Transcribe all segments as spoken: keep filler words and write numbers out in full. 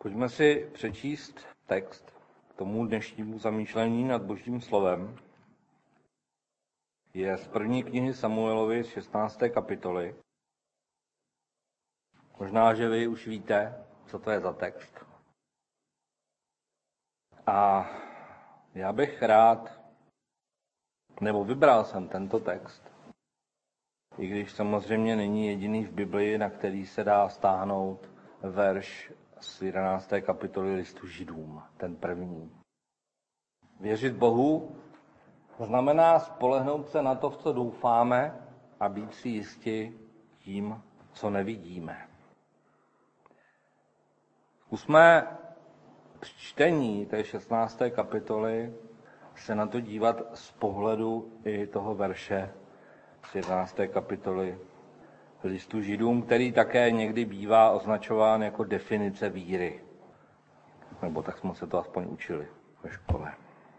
Pojďme si přečíst text k tomu dnešnímu zamýšlení nad Božím slovem. Je z první knihy Samuelovy z šestnácté kapitoly. Možná, že vy už víte, co to je za text. A já bych rád, nebo vybral jsem tento text, i když samozřejmě není jediný v Biblii, na který se dá stáhnout verš z jedenácté kapitoly listu Židům, ten první. Věřit Bohu znamená spolehnout se na to, v co doufáme, a být si jisti tím, co nevidíme. Zkusme při čtení té šestnácté kapitoly se na to dívat z pohledu i toho verše z jedenácté kapitoly listu Židům, který také někdy bývá označován jako definice víry. Nebo tak jsme se to aspoň učili ve škole.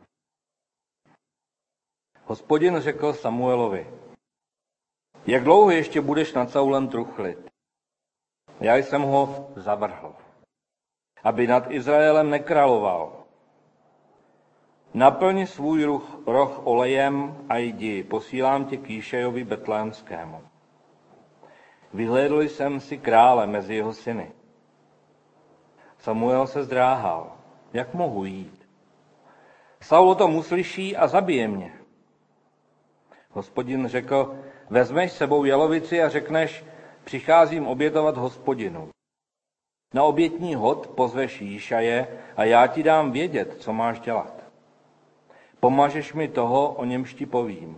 Hospodin řekl Samuelovi: Jak dlouho ještě budeš nad Saulem truchlit? Já jsem ho zavrhl, aby nad Izraelem nekráloval. Naplň svůj roh, roh olejem a jdi, posílám tě k Jíšajovi Betlémskému. Vyhlédl jsem si krále mezi jeho syny. Samuel se zdráhal. Jak mohu jít? Saul o tom uslyší a zabije mě. Hospodin řekl: Vezmeš sebou jalovici a řekneš: Přicházím obětovat Hospodinu. Na obětní hod pozveš Jíšaje a já ti dám vědět, co máš dělat. Pomažeš mi toho, o němž ti povím.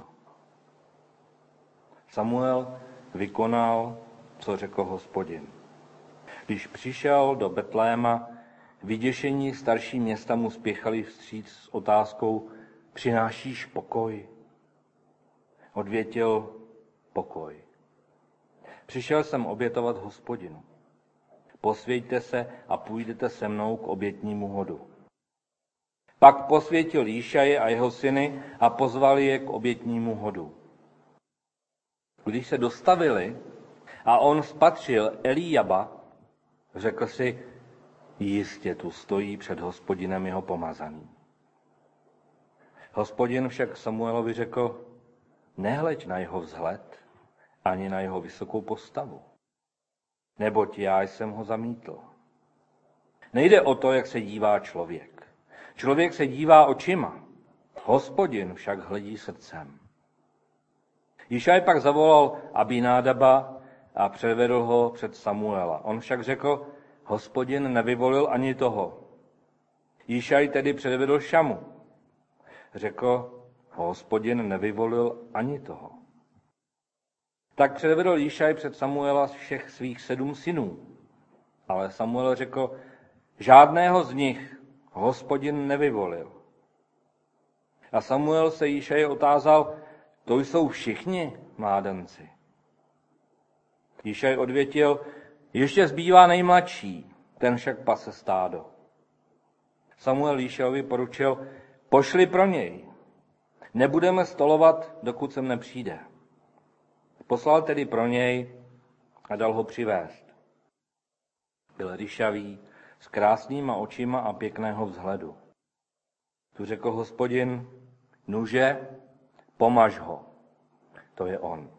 Samuel vykonal, co řekl Hospodin. Když přišel do Betléma, vyděšení starší města mu spěchali vstříc s otázkou: Přinášíš pokoj? Odvětil: Pokoj. Přišel jsem obětovat Hospodinu. Posvěťte se a půjdete se mnou k obětnímu hodu. Pak posvětil Jíšaje a jeho syny a pozvali je k obětnímu hodu. Když se dostavili a on spatřil Elíjaba, řekl si: Jistě tu stojí před Hospodinem jeho pomazaný. Hospodin však Samuelovi řekl: Nehleď na jeho vzhled, ani na jeho vysokou postavu, neboť já jsem ho zamítl. Nejde o to, jak se dívá člověk. Člověk se dívá očima, Hospodin však hledí srdcem. Jíšaj pak zavolal Abinádaba a převedl ho před Samuela. On však řekl: Hospodin nevyvolil ani toho. Jíšaj tedy předvedl Šamu. Řekl: Hospodin nevyvolil ani toho. Tak předvedl Jíšaj před Samuela všech svých sedm synů. Ale Samuel řekl: Žádného z nich Hospodin nevyvolil. A Samuel se Jíšaje otázal: To jsou všichni mládenci. Jíšaj odvětil: Ještě zbývá nejmladší, ten však pase stádo. Samuel Jíšajovi poručil: Pošli pro něj. Nebudeme stolovat, dokud sem nepřijde. Poslal tedy pro něj a dal ho přivést. Byl ryšavý, s krásnýma očima a pěkného vzhledu. Tu řekl Hospodin: Nuže, pomaž ho. To je on.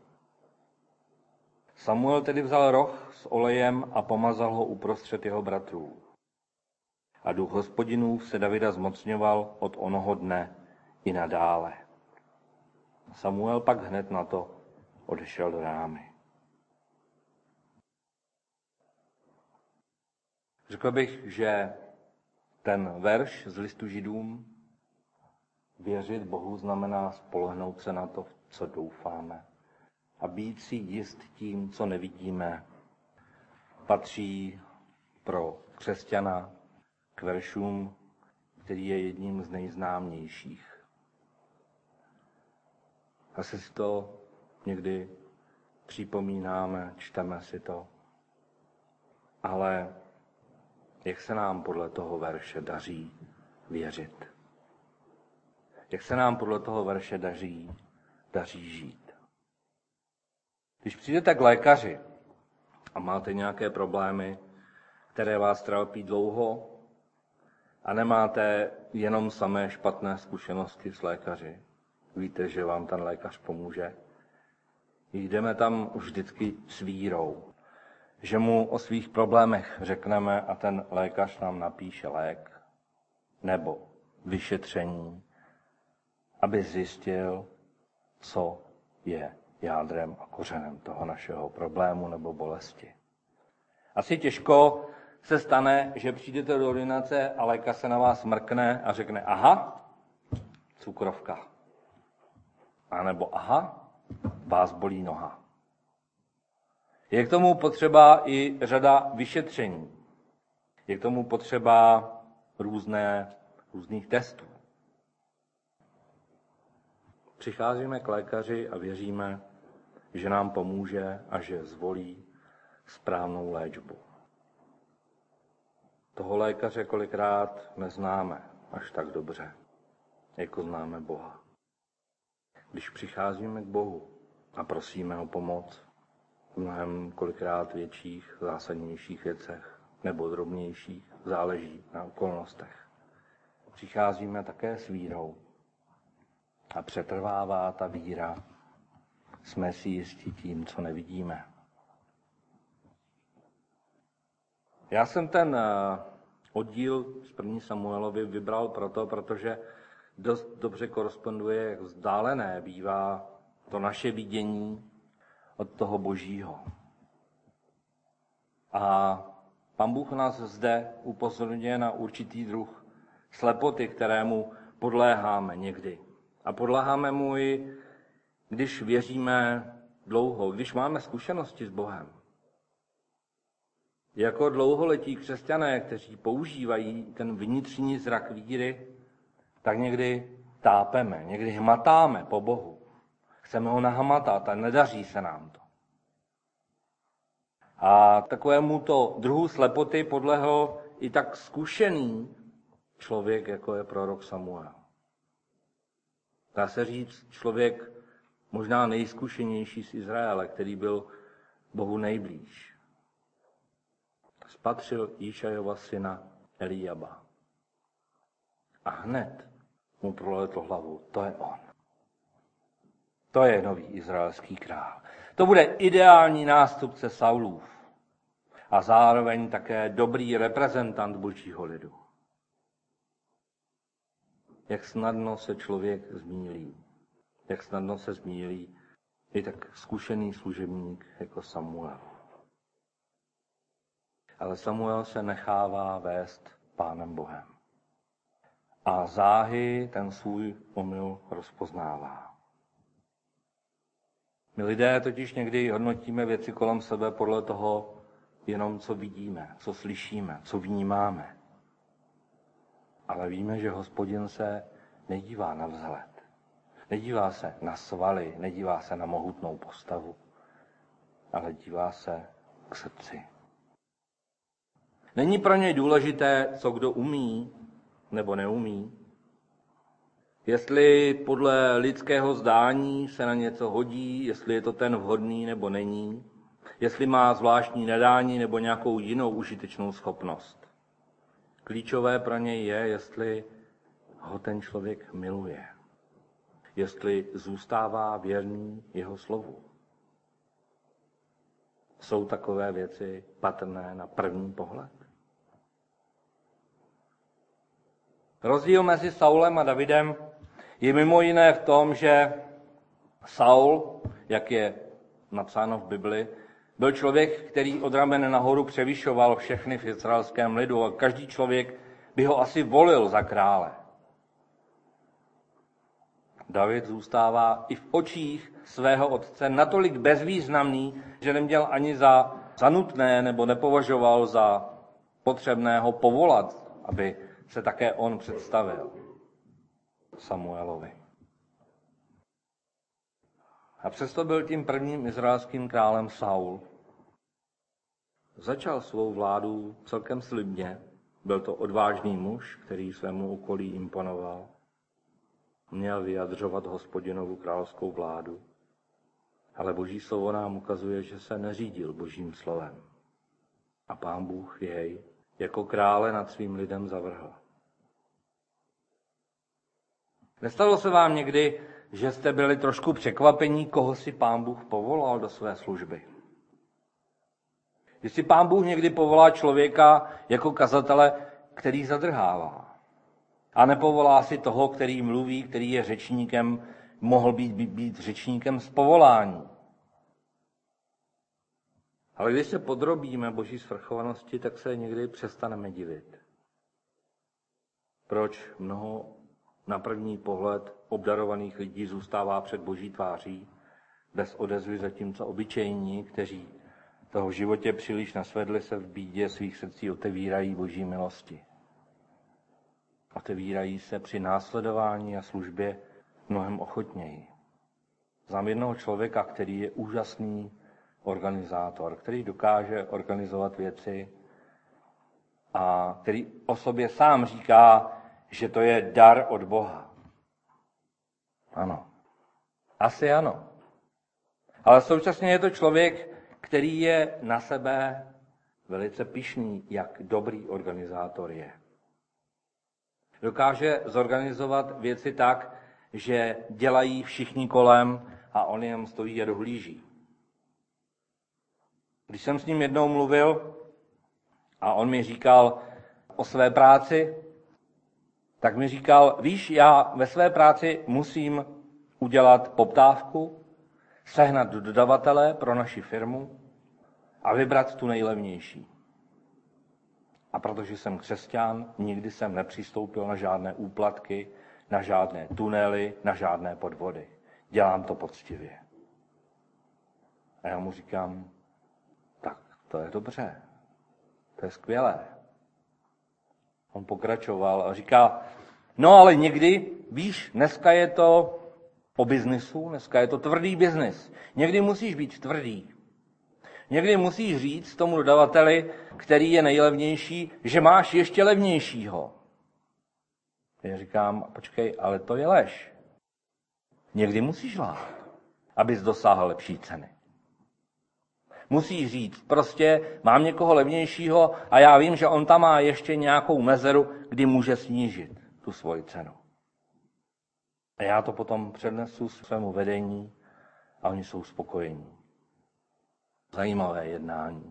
Samuel tedy vzal roh s olejem a pomazal ho uprostřed jeho bratrů. A duch Hospodinův se Davida zmocňoval od onoho dne i nadále. Samuel pak hned na to odešel do Rámy. Řekl bych, že ten verš z listu Židům, věřit Bohu, znamená spolehnout se na to, co doufáme, a být si jist tím, co nevidíme, patří pro křesťana k veršům, který je jedním z nejznámějších. Asi si to někdy připomínáme, čteme si to, ale jak se nám podle toho verše daří věřit? Jak se nám podle toho verše daří, daří žít? Když přijdete k lékaři a máte nějaké problémy, které vás trápí dlouho a nemáte jenom samé špatné zkušenosti s lékaři. Víte, že vám ten lékař pomůže. Jdeme tam vždycky s vírou, že mu o svých problémech řekneme a ten lékař nám napíše lék nebo vyšetření, aby zjistil, co je jádrem a kořenem toho našeho problému nebo bolesti. Asi těžko se stane, že přijdete do ordinace a lékař se na vás mrkne a řekne, aha, cukrovka. A nebo aha, vás bolí noha. Je k tomu potřeba i řada vyšetření. Je k tomu potřeba různé, různých testů. Přicházíme k lékaři a věříme, že nám pomůže a že zvolí správnou léčbu. Toho lékaře kolikrát neznáme až tak dobře, jako známe Boha. Když přicházíme k Bohu a prosíme o pomoc v mnohem kolikrát větších, zásadnějších věcech nebo drobnějších, záleží na okolnostech. Přicházíme také s vírou a přetrvává ta víra. Jsme si jistí tím, co nevidíme. Já jsem ten oddíl z první Samuelovi vybral proto, protože dost dobře koresponduje, jak vzdálené bývá to naše vidění od toho Božího. A Pán Bůh nás zde upozorňuje na určitý druh slepoty, kterému podléháme někdy. A podléháme mu i, když věříme dlouho, když máme zkušenosti s Bohem. Jako dlouholetí křesťané, kteří používají ten vnitřní zrak víry, tak někdy tápeme, někdy hmatáme po Bohu. Chceme ho nahmatat a nedaří se nám to. A takovému to druhu slepoty podlehl i tak zkušený člověk, jako je prorok Samuel. Dá se říct člověk možná nejzkušenější z Izraele, který byl Bohu nejblíž. Spatřil Jíšajova syna Eliaba. A hned mu proletlo hlavu, to je on. To je nový izraelský král. To bude ideální nástupce Saulův a zároveň také dobrý reprezentant Božího lidu. Jak snadno se člověk zmýlí. Jak snadno se zmýlí i tak zkušený služebník jako Samuel. Ale Samuel se nechává vést Pánem Bohem. A záhy ten svůj omyl rozpoznává. My lidé totiž někdy hodnotíme věci kolem sebe podle toho, jenom co vidíme, co slyšíme, co vnímáme. Ale víme, že Hospodin se nedívá na vzhled. Nedívá se na svaly, nedívá se na mohutnou postavu, ale dívá se k srdci. Není pro něj důležité, co kdo umí nebo neumí. Jestli podle lidského zdání se na něco hodí, jestli je to ten vhodný nebo není, jestli má zvláštní nadání nebo nějakou jinou užitečnou schopnost. Klíčové pro něj je, jestli ho ten člověk miluje. Jestli zůstává věrný jeho slovu. Jsou takové věci patrné na první pohled? Rozdíl mezi Saulem a Davidem je mimo jiné v tom, že Saul, jak je napsáno v Bibli, byl člověk, který od ramen nahoru převyšoval všechny v izraelském lidu a každý člověk by ho asi volil za krále. David zůstává i v očích svého otce natolik bezvýznamný, že neměl ani za, za nutné nebo nepovažoval za potřebné ho povolat, aby se také on představil Samuelovi. A přesto byl tím prvním izraelským králem Saul. Začal svou vládu celkem slibně. Byl to odvážný muž, který svému okolí imponoval. Měl vyjadřovat Hospodinovu královskou vládu. Ale Boží slovo nám ukazuje, že se neřídil Božím slovem. A Pán Bůh jej jako krále nad svým lidem zavrhl. Nestalo se vám někdy, že jste byli trošku překvapení, koho si Pán Bůh povolal do své služby? Když si Pán Bůh někdy povolá člověka jako kazatele, který zadrhává. A nepovolá si toho, který mluví, který je řečníkem, mohl být, být, být řečníkem z povolání. Ale když se podrobíme Boží svrchovanosti, tak se někdy přestaneme divit. Proč mnoho na první pohled obdarovaných lidí zůstává před Boží tváří bez odezvy, zatímco obyčejní, kteří toho v životě příliš nasvedli, se v bídě svých srdcí otevírají Boží milosti. Otevírají se při následování a službě mnohem ochotněji. Znám jednoho člověka, který je úžasný organizátor, který dokáže organizovat věci a který o sobě sám říká, že to je dar od Boha. Ano. Asi ano. Ale současně je to člověk, který je na sebe velice pyšný, jak dobrý organizátor je. Dokáže zorganizovat věci tak, že dělají všichni kolem a on jen stojí a dohlíží. Když jsem s ním jednou mluvil a on mi říkal o své práci, tak mi říkal, víš, já ve své práci musím udělat poptávku, sehnat dodavatele pro naši firmu a vybrat tu nejlevnější. A protože jsem křesťan, nikdy jsem nepřistoupil na žádné úplatky, na žádné tunely, na žádné podvody. Dělám to poctivě. A já mu říkám, tak to je dobře, to je skvělé. On pokračoval a říká, no ale někdy, víš, dneska je to o biznisu, dneska je to tvrdý biznis. Někdy musíš být tvrdý. Někdy musíš říct tomu dodavateli, který je nejlevnější, že máš ještě levnějšího. Já říkám, počkej, ale to je lež. Někdy musíš lhát, abys dosáhl lepší ceny. Musíš říct, prostě mám někoho levnějšího a já vím, že on tam má ještě nějakou mezeru, kdy může snížit tu svoji cenu. A já to potom přednesu svému vedení a oni jsou spokojení. Zajímavé jednání.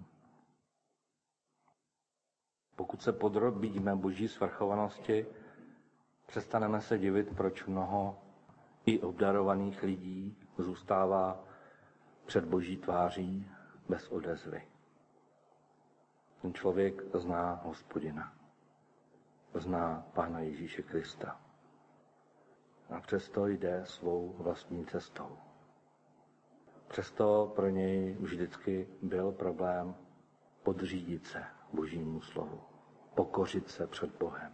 Pokud se podrobíme Boží svrchovanosti, přestaneme se divit, proč mnoho i obdarovaných lidí zůstává před Boží tváří bez odezvy. Ten člověk zná Hospodina. Zná Pána Ježíše Krista. A přesto jde svou vlastní cestou. Přesto pro něj vždycky byl problém podřídit se Božímu slovu. Pokořit se před Bohem.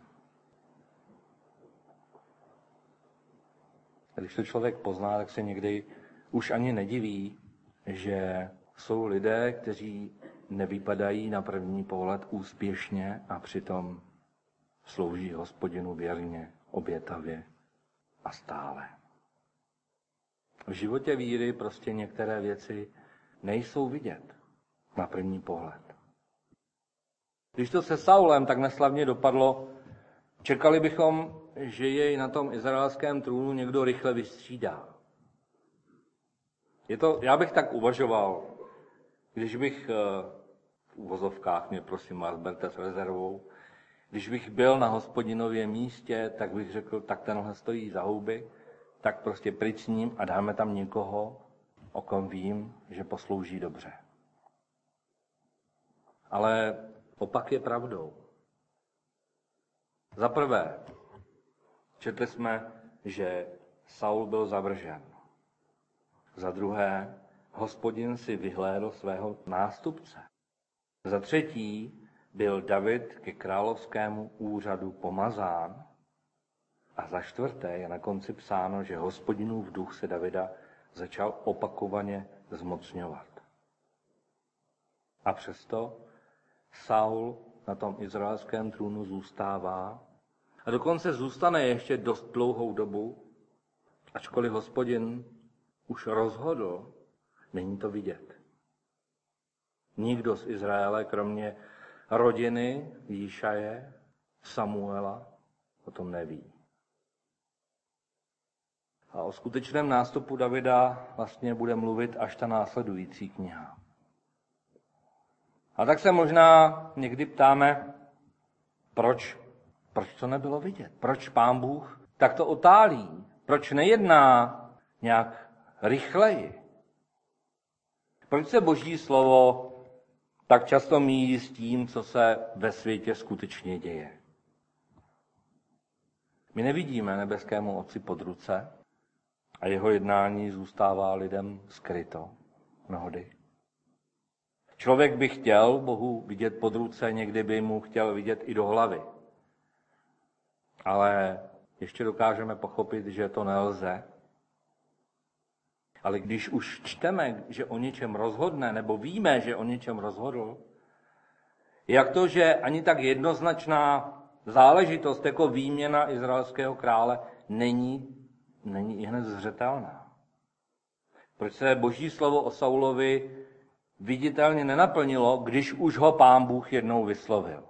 Když to člověk pozná, tak se někdy už ani nediví, že jsou lidé, kteří nevypadají na první pohled úspěšně a přitom slouží Hospodinu věrně, obětavě a stále. V životě víry prostě některé věci nejsou vidět na první pohled. Když to se Saulem tak neslavně dopadlo, čekali bychom, že jej na tom izraelském trůnu někdo rychle vystřídá. Je to, já bych tak uvažoval, když bych v uvozovkách, mě prosím vás, berte s rezervou, když bych byl na Hospodinově místě, tak bych řekl, tak tenhle stojí za houby, tak prostě pryč s ním a dáme tam někoho, o kom vím, že poslouží dobře. Ale opak je pravdou. Za prvé, četli jsme, že Saul byl zavržen. Za druhé, Hospodin si vyhlédl svého nástupce. Za třetí, byl David ke královskému úřadu pomazán. A za čtvrté je na konci psáno, že Hospodinův duch se Davida začal opakovaně zmocňovat. A přesto Saul na tom izraelském trůnu zůstává a dokonce zůstane ještě dost dlouhou dobu, ačkoliv Hospodin už rozhodl, není to vidět. Nikdo z Izraele, kromě rodiny Jíšaje, Samuela o tom neví. A o skutečném nástupu Davida vlastně bude mluvit až ta následující kniha. A tak se možná někdy ptáme, proč, proč to nebylo vidět? Proč Pán Bůh tak to otálí? Proč nejedná nějak rychleji? Proč se Boží slovo tak často míjí s tím, co se ve světě skutečně děje? My nevidíme nebeskému Otci pod ruce a jeho jednání zůstává lidem skryto mnohdy. Člověk by chtěl Bohu vidět pod ruce, někdy by mu chtěl vidět i do hlavy. Ale ještě dokážeme pochopit, že to nelze. Ale když už čteme, že o něčem rozhodne, nebo víme, že o něčem rozhodl, jak to, že ani tak jednoznačná záležitost jako výměna izraelského krále není, není i hned zřetelná. Proč se Boží slovo o Saulovi viditelně nenaplnilo, když už ho Pán Bůh jednou vyslovil?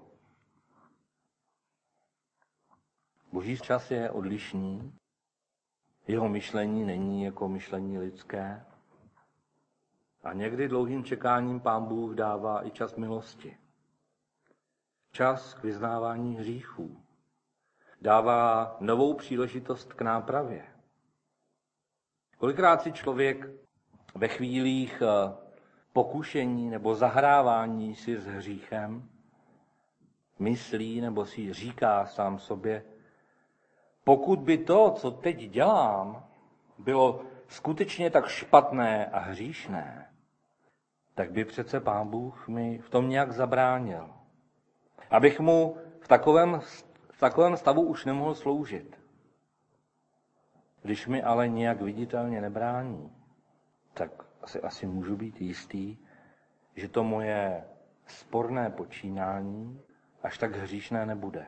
Boží čas je odlišný, jeho myšlení není jako myšlení lidské a někdy dlouhým čekáním Pán Bůh dává i čas milosti. Čas k vyznávání hříchů. Dává novou příležitost k nápravě. Kolikrát si člověk ve chvílích pokušení nebo zahrávání si s hříchem myslí nebo si říká sám sobě, pokud by to, co teď dělám, bylo skutečně tak špatné a hříšné, tak by přece Pán Bůh mi v tom nějak zabránil. Abych mu v takovém, v takovém stavu už nemohl sloužit. Když mi ale nějak viditelně nebrání, tak asi, asi můžu být jistý, že to moje sporné počínání až tak hříšné nebude.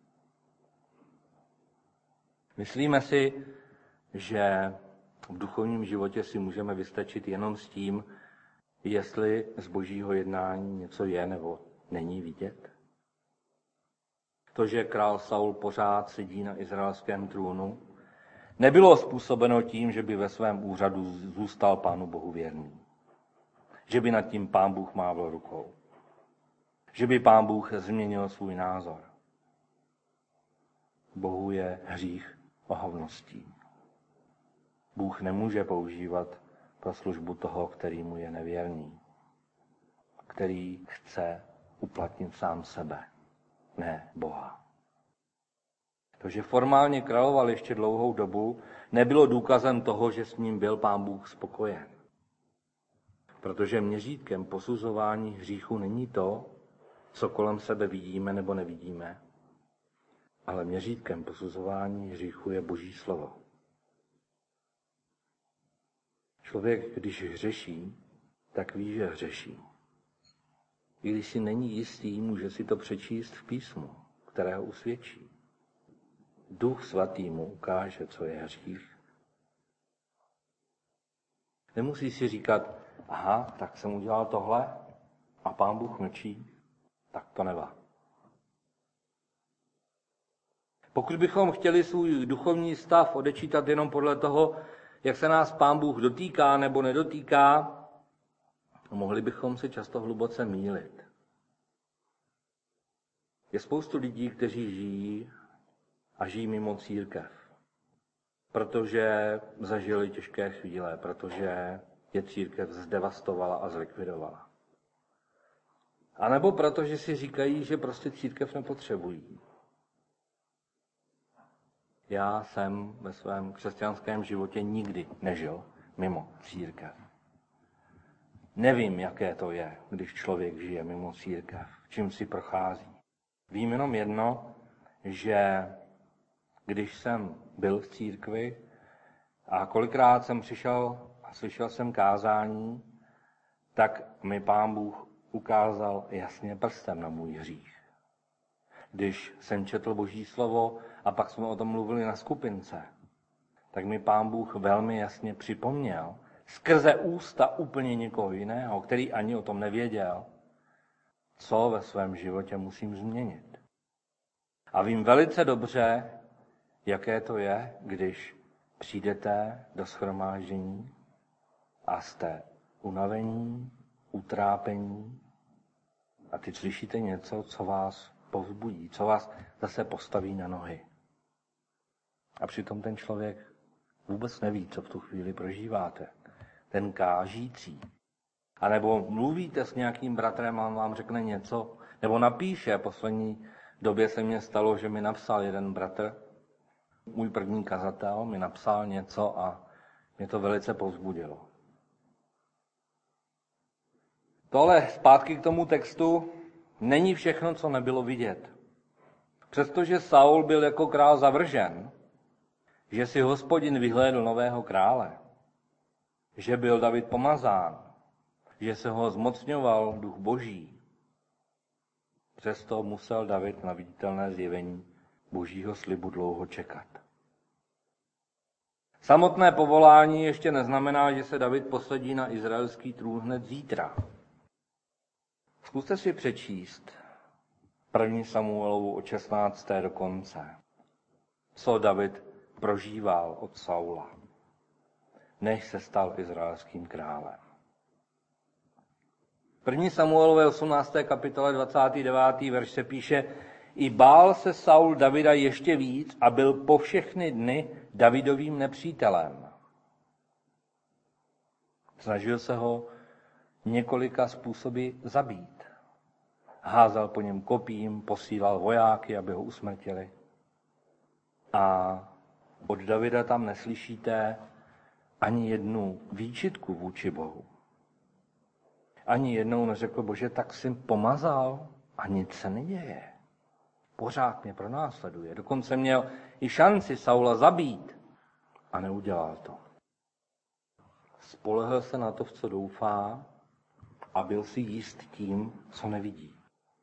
Myslíme si, že v duchovním životě si můžeme vystačit jenom s tím, jestli z Božího jednání něco je nebo není vidět? To, že král Saul pořád sedí na izraelském trůnu, nebylo způsobeno tím, že by ve svém úřadu zůstal Pánu Bohu věrný. Že by nad tím Pán Bůh mávl rukou. Že by Pán Bůh změnil svůj názor. Bohu je hřích ohavností. Bůh nemůže používat pro službu toho, který mu je nevěrný. Který chce uplatnit sám sebe, ne Boha. To, že formálně královal ještě dlouhou dobu, nebylo důkazem toho, že s ním byl Pán Bůh spokojen. Protože měřítkem posuzování hříchu není to, co kolem sebe vidíme nebo nevidíme, ale měřítkem posuzování hříchu je Boží slovo. Člověk, když hřeší, tak ví, že hřeší. I když si není jistý, může si to přečíst v písmu, které ho usvědčí. Duch svatý mu ukáže, co je hřích. Nemusí si říkat, aha, tak jsem udělal tohle a Pán Bůh mlčí, tak to nevá. Pokud bychom chtěli svůj duchovní stav odečítat jenom podle toho, jak se nás Pán Bůh dotýká nebo nedotýká, mohli bychom se často hluboce mýlit. Je spoustu lidí, kteří žijí a žijí mimo církev, protože zažili těžké chvíle, protože je církev zdevastovala a zlikvidovala. A nebo protože si říkají, že prostě církev nepotřebují. Já jsem ve svém křesťanském životě nikdy nežil mimo církev. Nevím, jaké to je, když člověk žije mimo církev, čím si prochází. Vím jenom jedno, že když jsem byl v církvi a kolikrát jsem přišel a slyšel jsem kázání, tak mi Pán Bůh ukázal jasně prstem na můj hřích. Když jsem četl Boží slovo a pak jsme o tom mluvili na skupince, tak mi Pán Bůh velmi jasně připomněl, skrze ústa úplně někoho jiného, který ani o tom nevěděl, co ve svém životě musím změnit. A vím velice dobře, jaké to je, když přijdete do shromáždění a jste unavení, utrápení a teď slyšíte něco, co vás povzbudí, co vás zase postaví na nohy. A přitom ten člověk vůbec neví, co v tu chvíli prožíváte. Ten kážící. A nebo mluvíte s nějakým bratrem a on vám řekne něco, nebo napíše. Poslední době se mně stalo, že mi napsal jeden bratr, můj první kazatel, mi napsal něco a mě to velice povzbudilo. Tohle zpátky k tomu textu není všechno, co nebylo vidět. Přestože Saul byl jako král zavržen, že si Hospodin vyhlédl nového krále, že byl David pomazán, že se ho zmocňoval duch boží, přesto musel David na viditelné zjevení božího slibu dlouho čekat. Samotné povolání ještě neznamená, že se David posadí na izraelský trůn hned zítra. Zkuste si přečíst první Samuelovu od šestnácté do konce, co David prožíval od Saula, než se stal izraelským králem. první Samuelové osmnácté kapitole dvacátý devátý verš se píše: I bál se Saul Davida ještě víc a byl po všechny dny Davidovým nepřítelem. Snažil se ho několika způsoby zabít. Házel po něm kopím, posílal vojáky, aby ho usmrtili. A od Davida tam neslyšíte ani jednu výčitku vůči Bohu. Ani jednou neřekl: Bože, tak jsi pomazal a nic se neděje. Pořád mě pronásleduje. Dokonce měl i šanci Saula zabít a neudělal to. Spolehl se na to, v co doufá, a byl si jist tím, co nevidí.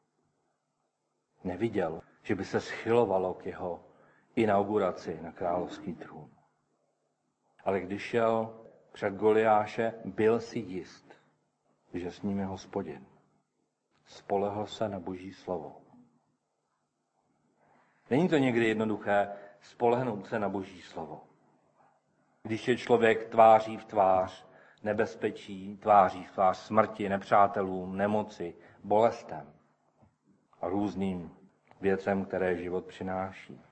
Neviděl, že by se schylovalo k jeho inauguraci na královský trůn. Ale když šel před Goliáše, byl si jist, že s ním je Hospodin. Spolehl se na Boží slovo. Není to někdy jednoduché spolehnout se na Boží slovo. Když je člověk tváří v tvář nebezpečí, tváří v tvář smrti, nepřátelům, nemoci, bolestem a různým věcem, které život přináší.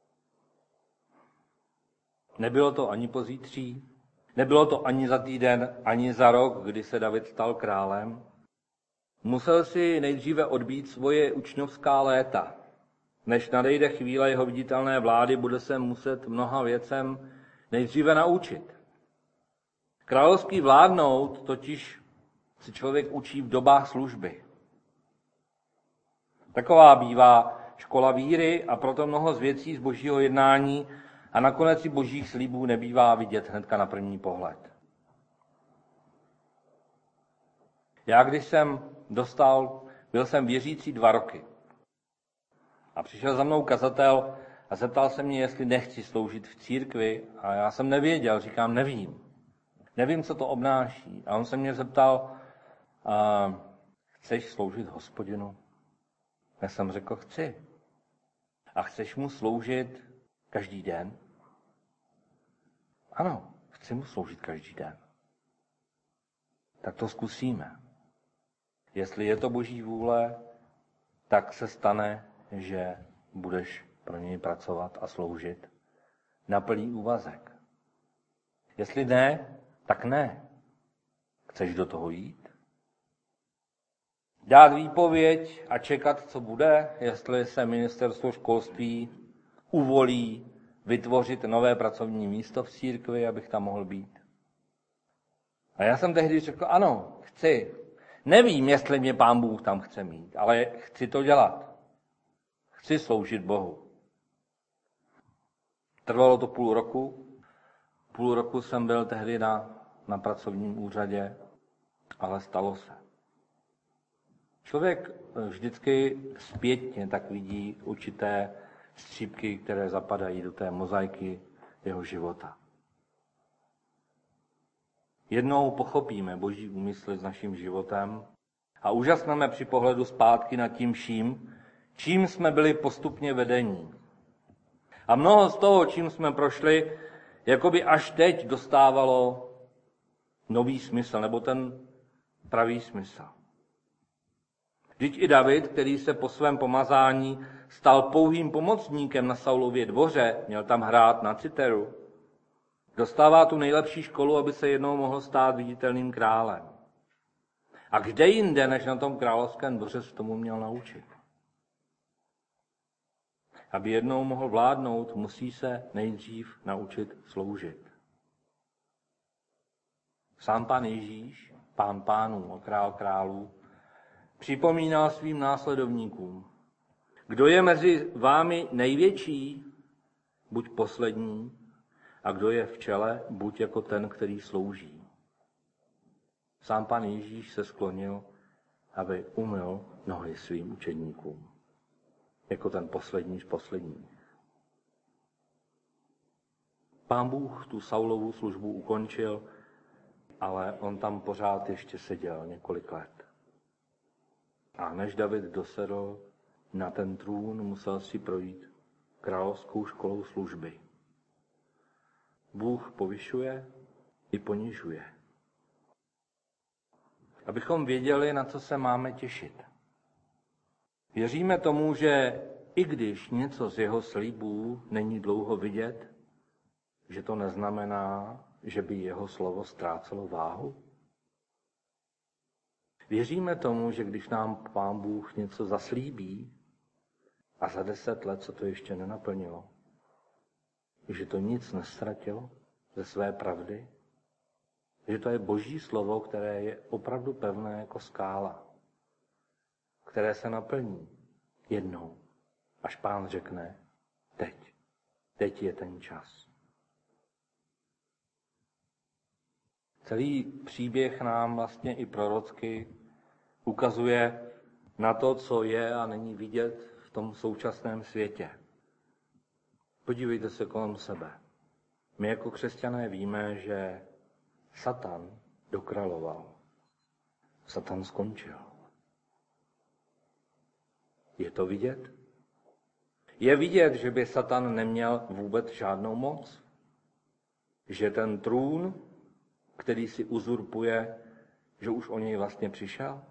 Nebylo to ani pozítří, nebylo to ani za týden, ani za rok, kdy se David stal králem. Musel si nejdříve odbít svoje učňovská léta. Než nadejde chvíle jeho viditelné vlády, bude se muset mnoha věcem nejdříve naučit. Královský vládnout totiž si člověk učí v dobách služby. Taková bývá škola víry a proto mnoho z věcí z božího jednání a nakonec i božích slibů nebývá vidět hnedka na první pohled. Já, když jsem dostal, byl jsem věřící dva roky. A přišel za mnou kazatel a zeptal se mě, jestli nechci sloužit v církvi. A já jsem nevěděl, říkám, nevím. Nevím, co to obnáší. A on se mě zeptal, a chceš sloužit Hospodinu? Já jsem řekl, chci. A chceš mu sloužit každý den? Ano, chci mu sloužit každý den. Tak to zkusíme. Jestli je to Boží vůle, tak se stane, že budeš pro něj pracovat a sloužit na plný úvazek. Jestli ne, tak ne. Chceš do toho jít? Dát výpověď a čekat, co bude, jestli se ministerstvo školství uvolí vytvořit nové pracovní místo v církvi, abych tam mohl být. A já jsem tehdy řekl, ano, chci. Nevím, jestli mě Pán Bůh tam chce mít, ale chci to dělat. Chci sloužit Bohu. Trvalo to půl roku. Půl roku jsem byl tehdy na, na pracovním úřadě, ale stalo se. Člověk vždycky zpětně tak vidí určité střípky, které zapadají do té mozaiky jeho života. Jednou pochopíme Boží úmysly s naším životem A úžasneme při pohledu zpátky nad tím vším, čím jsme byli postupně vedení. A mnoho z toho, čím jsme prošli, jakoby až teď dostávalo nový smysl, nebo ten pravý smysl. Vždyť i David, který se po svém pomazání stal pouhým pomocníkem na Saulově dvoře, měl tam hrát na citeru, dostává tu nejlepší školu, aby se jednou mohl stát viditelným králem. A kde jinde, než na tom královském dvoře, se tomu měl naučit? Aby jednou mohl vládnout, musí se nejdřív naučit sloužit. Sám Pán Ježíš, Pán pánů a král králů, připomínal svým následovníkům, kdo je mezi vámi největší, buď poslední, a kdo je v čele, buď jako ten, který slouží. Sám Pán Ježíš se sklonil, aby umyl nohy svým učedníkům, jako ten poslední z posledních. Pán Bůh tu Saulovu službu ukončil, ale on tam pořád ještě seděl několik let. A než David dosedl na ten trůn, musel si projít královskou školou služby. Bůh povyšuje i ponižuje. Abychom věděli, na co se máme těšit. Věříme tomu, že i když něco z jeho slibů není dlouho vidět, že to neznamená, že by jeho slovo ztrácelo váhu? Věříme tomu, že když nám Pán Bůh něco zaslíbí a za deset let se to ještě nenaplnilo, že to nic neztratilo ze své pravdy, že to je Boží slovo, které je opravdu pevné jako skála, které se naplní jednou, až Pán řekne, teď, teď je ten čas. Celý příběh nám vlastně i prorocky ukazuje na to, co je a není vidět v tom současném světě. Podívejte se kolem sebe. My jako křesťané víme, že Satan dokráloval. Satan skončil. Je to vidět? Je vidět, že by Satan neměl vůbec žádnou moc? Že ten trůn, který si uzurpuje, že už o něj vlastně přišel?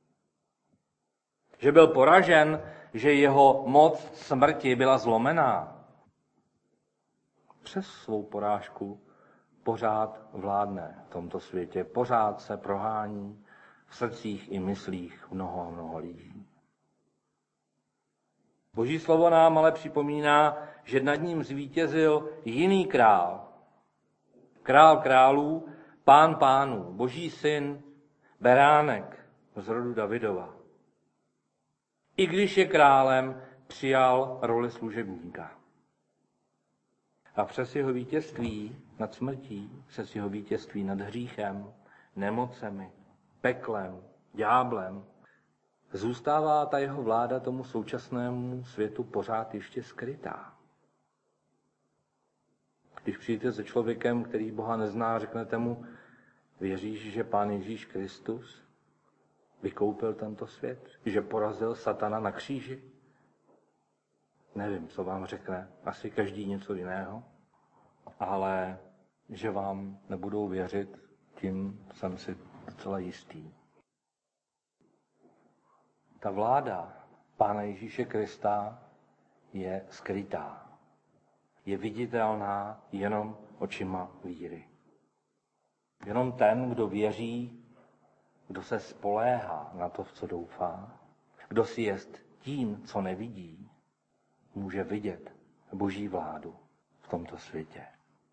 Že byl poražen, že jeho moc smrti byla zlomená? Přes svou porážku pořád vládne v tomto světě, pořád se prohání v srdcích i myslích mnoho a mnoho lidí. Boží slovo nám ale připomíná, že nad ním zvítězil jiný král. Král králů, Pán pánů, Boží syn, beránek z rodu Davidova. I když je králem, přijal roli služebníka. A přes jeho vítězství nad smrtí, přes jeho vítězství nad hříchem, nemocemi, peklem, ďáblem, zůstává ta jeho vláda tomu současnému světu pořád ještě skrytá. Když přijdete se člověkem, který Boha nezná, řeknete mu, věříš, že Pán Ježíš Kristus vykoupil tento svět, že porazil Satana na kříži? Nevím, co vám řekne, asi každý něco jiného, ale že vám nebudou věřit, tím jsem si docela jistý. Ta vláda Pána Ježíše Krista je skrytá. Je viditelná jenom očima víry. Jenom ten, kdo věří, kdo se spoléhá na to, v co doufá, kdo si jest tím, co nevidí, může vidět Boží vládu v tomto světě.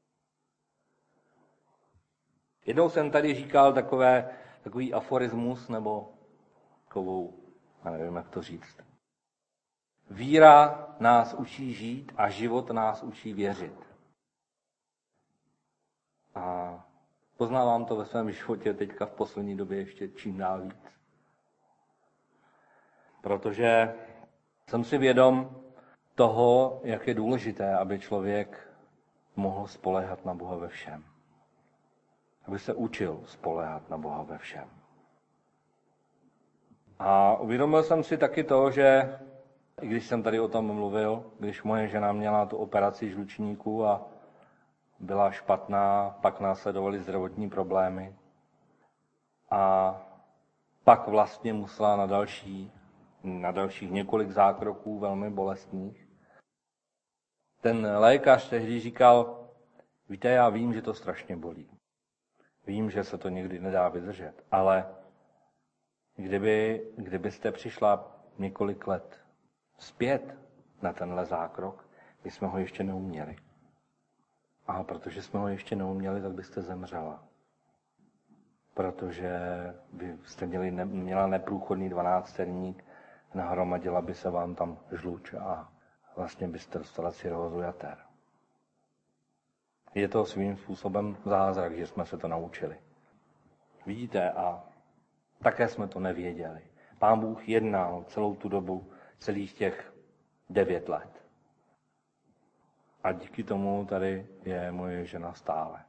Jednou jsem tady říkal takové, takový aforismus, nebo takovou, já nevím, jak to říct. Víra nás učí žít a život nás učí věřit. A poznávám to ve svém životě teďka v poslední době ještě čím dál víc. Protože jsem si vědom toho, jak je důležité, aby člověk mohl spoléhat na Boha ve všem. Aby se učil spoléhat na Boha ve všem. A uvědomil jsem si taky to, že i když jsem tady o tom mluvil, když moje žena měla tu operaci žlučníku a byla špatná, pak následovaly zdravotní problémy a pak vlastně musela na další, na dalších několik zákroků velmi bolestných. Ten lékař tehdy říkal, víte, já vím, že to strašně bolí. Vím, že se to někdy nedá vydržet, ale kdyby, kdybyste přišla několik let zpět na tenhle zákrok, my jsme ho ještě neuměli. A protože jsme ho ještě neuměli, tak byste zemřela. Protože by jste měli, ne, měla neprůchodný dvanácterník, nahromadila by se vám tam žluč a vlastně byste dostala cirhózu jater. Je to svým způsobem zázrak, že jsme se to naučili. Vidíte, a také jsme to nevěděli. Pán Bůh jednal celou tu dobu, celých těch devět let. A díky tomu tady je moje žena stále.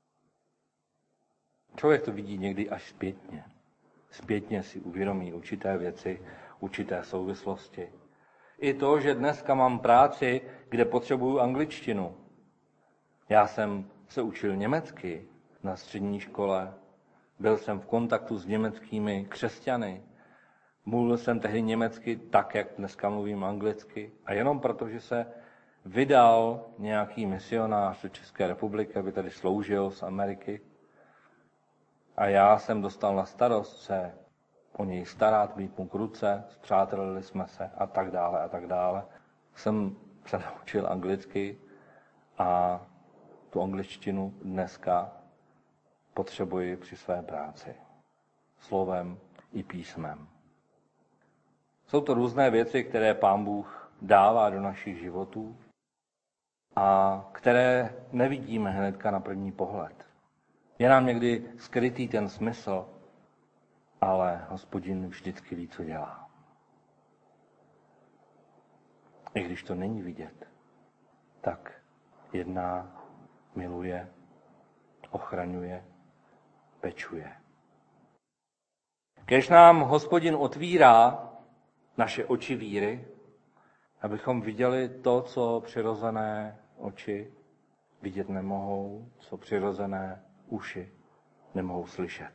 Člověk to vidí někdy až zpětně. Zpětně si uvědomí určité věci, určité souvislosti. I to, že dneska mám práci, kde potřebuju angličtinu. Já jsem se učil německy na střední škole, byl jsem v kontaktu s německými křesťany, mluvil jsem tehdy německy tak, jak dneska mluvím anglicky. A jenom proto, že se vydal nějaký misionář do České republiky, aby tady sloužil z Ameriky, a já jsem dostal na starost se o něj starat, být mu k ruce, spřátelili jsme se a tak dále a tak dále. Jsem se naučil anglicky a tu angličtinu dneska potřebuji při své práci. Slovem i písmem. Jsou to různé věci, které Pán Bůh dává do našich životů a které nevidíme hnedka na první pohled. Je nám někdy skrytý ten smysl, ale Hospodin vždycky ví, co dělá. I když to není vidět, tak jedná, miluje, ochraňuje, pečuje. Kéž nám Hospodin otvírá naše oči víry, abychom viděli to, co přirozené oči vidět nemohou, co přirozené uši nemohou slyšet.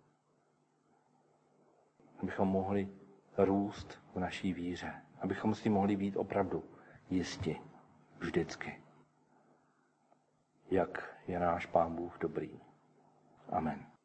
Abychom mohli růst v naší víře. Abychom si mohli být opravdu jisti vždycky. Jak je náš Pán Bůh dobrý. Amen.